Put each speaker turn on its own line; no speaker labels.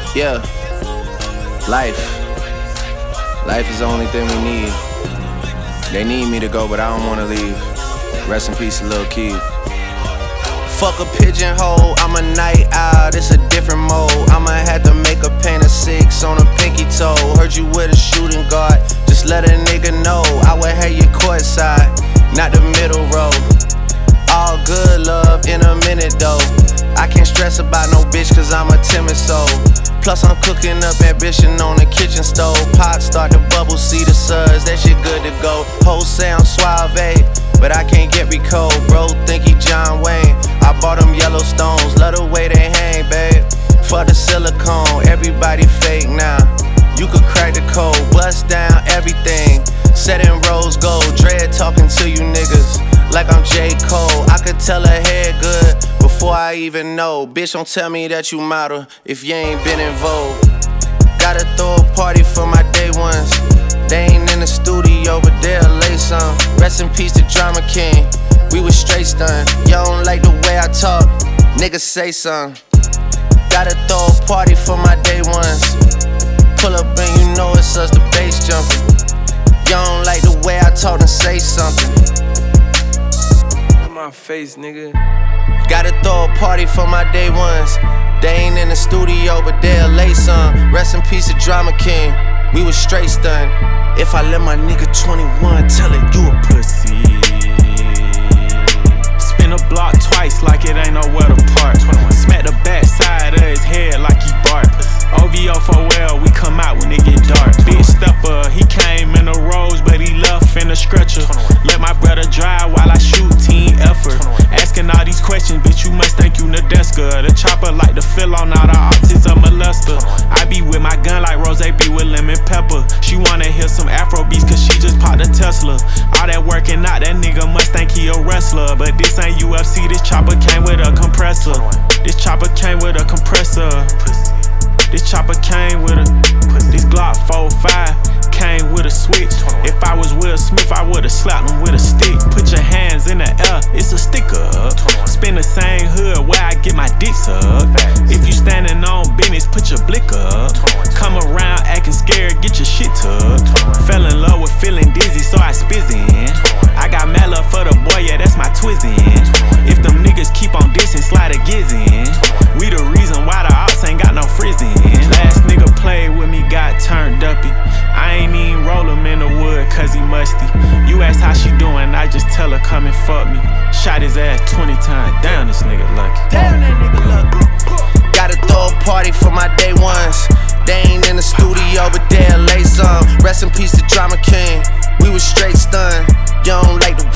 Yeah, life is the only thing we need. They need me to go, but I don't wanna leave. Rest in peace, Lil Keith. Fuck a pigeonhole, I'm a night owl, it's a different mode. I'ma have to make a paint of 6 on a pinky toe. Heard you with a shooting guard, just let a nigga know. I would have you courtside, not the middle row. All good love in a minute though. I can't stress about no bitch cause I'm a timid soul. Plus I'm cooking up ambition on the kitchen stove. Pot start to bubble, see the suds, that shit good to go. Whole sound suave, but I can't get me cold. Bro think he John Wayne, I bought them Yellowstones. Love the way they hang, babe. For the silicone, everybody fake now. You could crack the code, bust down everything. Set in rose gold, dread talking to you niggas like I'm J. Cole. I could tell her head good before I even know. Bitch, don't tell me that you model if you ain't been in vogue. Gotta throw a party for my day ones. They ain't in the studio, but they'll lay some. Rest in peace to Drama King, we was straight stunned. Y'all don't like the way I talk, niggas say something. Gotta throw a party for my day ones. Pull up and you know it's us, the bass jumping. Y'all don't like the way I talk, and say something.
My face, nigga.
Gotta throw a party for my day ones. They ain't in the studio, but they'll lay some. Rest in peace to Drama King, we was straight stunned. If I let my nigga 21 tell it, you a pussy.
Spin a block twice like it ain't nowhere to park. Smack the back side of his head like he bark. OVO for well, we come out when it get dark. Big stepper, he came in a rose, but he left in a stretcher. Let my brother drive while I shoot, team effort. Asking all these questions, bitch, you must think you Nadeska. The chopper like to fill on all the optics of molester. I be with my gun like Rose be with lemon pepper. She wanna hear some Afro beats cause she just popped a Tesla. All that working out, that nigga must think he a wrestler. But this ain't UFC, this chopper came with a compressor. This chopper came with a compressor. This chopper came with a, this Glock 45 came with a switch. If I was Will Smith, I would've slapped him with a stick. Put your hands in the air, it's a sticker up. Spin the same hood where I get my dicks up. If you standing on business, put your blick up. Come around acting scared, get your shit tucked. Fell in love with feeling dizzy, so I spizzin'. I got mad love for the boy, yeah, that's my twizzin'. If them niggas keep on dissing, slide a gizzin'. We the reason why the ops ain't got no frizzin'. Last nigga played with me, got turned uppy. I ain't even roll him in the wood cause he musty. You ask how she doing, I just tell her come and fuck me. Shot his ass 20 times, damn this nigga lucky.
Damn that nigga lucky. Gotta throw a party for my day ones. They ain't in the studio, but they'll lay some. Rest in peace to Drama King, we was straight stunned. You don't like the